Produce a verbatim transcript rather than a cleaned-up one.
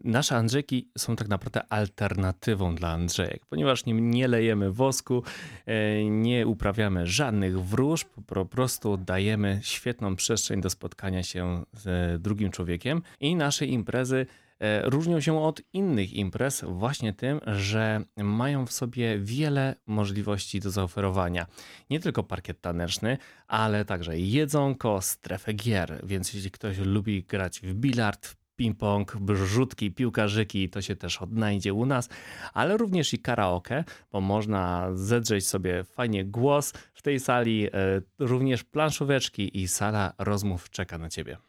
Nasze Andrzejki są tak naprawdę alternatywą dla Andrzejek, ponieważ nim nie lejemy wosku, e, nie uprawiamy żadnych wróżb, po prostu dajemy świetną przestrzeń do spotkania się z drugim człowiekiem i nasze imprezy e, różnią się od innych imprez właśnie tym, że mają w sobie wiele możliwości do zaoferowania. Nie tylko parkiet taneczny, ale także jedzonko, strefę gier, więc jeśli ktoś lubi grać w bilard, ping-pong, rzutki, piłkarzyki, to się też odnajdzie u nas, ale również i karaoke, bo można zedrzeć sobie fajnie głos w tej sali, e, również planszóweczki i sala rozmów czeka na ciebie.